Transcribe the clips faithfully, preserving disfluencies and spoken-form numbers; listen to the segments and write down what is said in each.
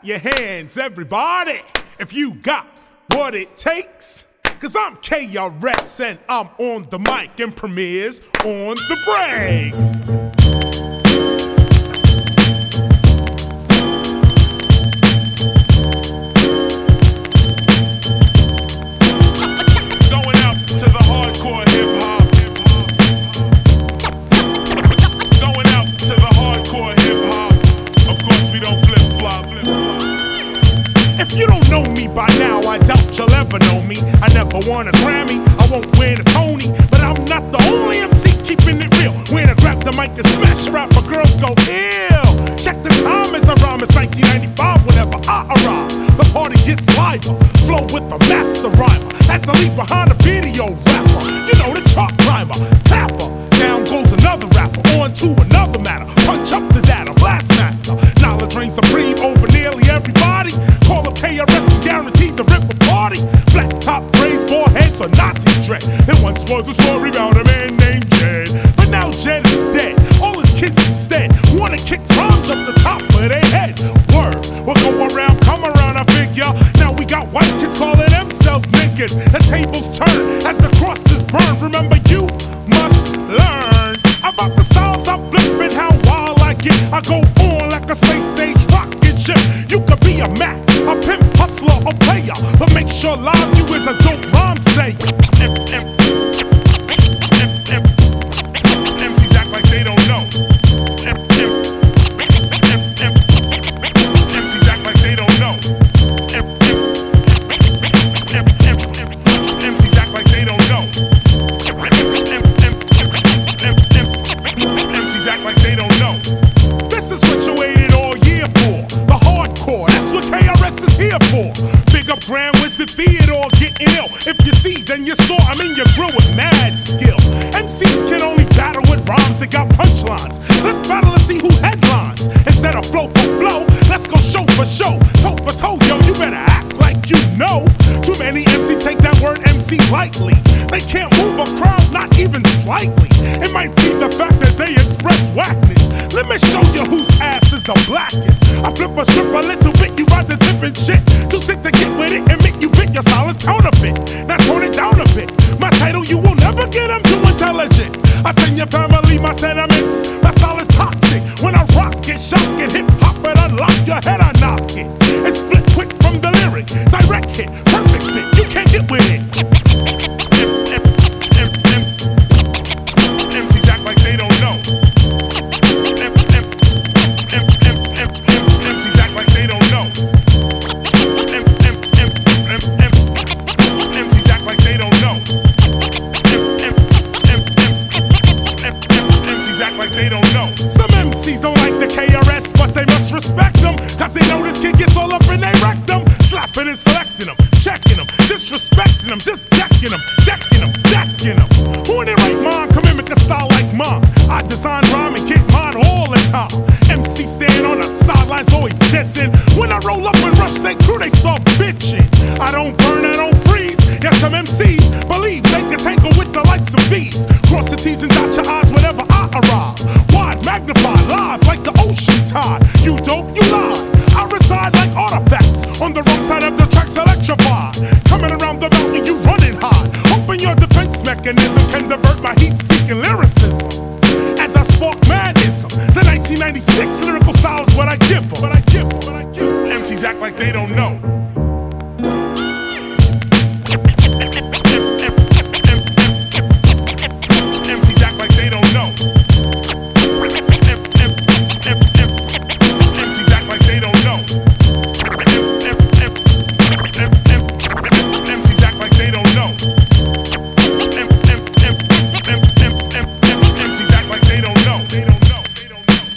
your hands, everybody, if you got what it takes. Cause I'm K R S and I'm on the mic and Premier's on the breaks. Going out to the hardcore hip hop. Going out to the hardcore hip hop. Of course we don't flip flop. If you don't know me by now, I doubt you'll ever know me. I never won a Grammy, I won't win a Tony, but I'm not the only M C keeping it real. When I grab the mic and smash a rapper, girls go ill. Check the time as I rhyme, it's nineteen ninety-five whenever I arrive. The party gets liver, flow with the master rhymer. As I leave behind a video rapper, you know the chart climber, tapper. Down goes another rapper, on to another matter. Punch up the data, blast master. Knowledge reigns supreme over nearly everybody. Call up K R S and guaranteed to rip a party. Flat top braids, bald heads, or Nazi dread. There once was a story about a man named Jed, but now Jed is dead. All his kids instead wanna kick drums up the top of their head. Word, we'll go around, come around, I figure. Now we got white kids calling themselves niggas. The tables turn as the crosses burn. Remember, you must learn about the styles I flip and how wild I get. I go on like a space age rocket ship. You could be a Mac, a pimp, hustler, or player, but make sure live you is a dope rhyme sayer. M Cs act like they don't know. M Cs act like they don't know. M Cs act like they don't know. M Cs act like they don't know. This is what you waited all year for. The hardcore, that's what K R S is here for. Big up Grand Wizard Theodore getting ill. If you see, then you saw. I mean, you grew with mad skill. M Cs can only battle with rhymes that got punchlines. Let's battle and see who headlines. Instead of flow for flow, let's go show for show. Toe for toe, yo, you better act like you know. Too many M Cs take that word M C lightly. They can't move a crowd, not even slightly. It might be the fact that they express whackness. Let me show you whose ass is the blackest. I flip a strip a little bit, you ride the tip and shit. Too sick to get with it and make you pick your style is counterfeit. Now tone it down a bit. My title you will never get, I'm too intelligent. I send your family my sentiments. My style is toxic. When I rock it, shock it, hip hop it, unlock your head, I knock it. It's split quick from the lyric. Direct hit, perfect fit, you can't get with it. M Cs act like they don't know. M Cs act like they don't know. M Cs act like they don't know. M Cs act like they don't know. Some M Cs don't like the K R S, but they must respect them. Cause they know this kid gets all up in they rectum. Slapping and selecting them, checking them, disrespecting them, just decking them, decking them, decking them. Who in their right mind can mimic a style like mine? I design rhyme and get mine all the time. M C stand on the sidelines, always dissing. When I roll up and rush they crew, they start bitching. I don't burn, I don't freeze. Yes, some M Cs believe they can tangle with the likes of these. Cross the T's and dot your I's whenever I arrive. Wide, magnified, live like the ocean tide. You dope, you lie. I reside like artifacts on the wrong side of the tracks, electrified. Coming around the mountain, you running high. Hoping your defense mechanism can divert my heat-seeking lyricism. As I spark madism, the nineteen ninety-six lyrical style is what I give them. What I give them. What I give them. M Cs act like they don't know. M Cs act like they don't know. M Cs act like they don't know. M Cs act like they don't know. M Cs act like they don't know. They don't know. They don't know.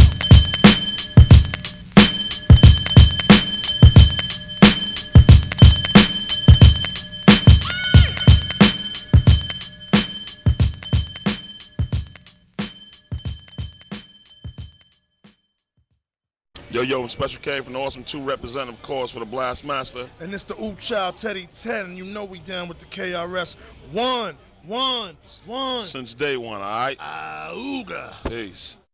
Yo, yo, Special K from the Awesome two representative, of course, for the Blast Master. And it's the Ooh Child Teddy ten, and you know we down with the K R S. One, one, one. Since day one, all right? Ah, ooga. Peace.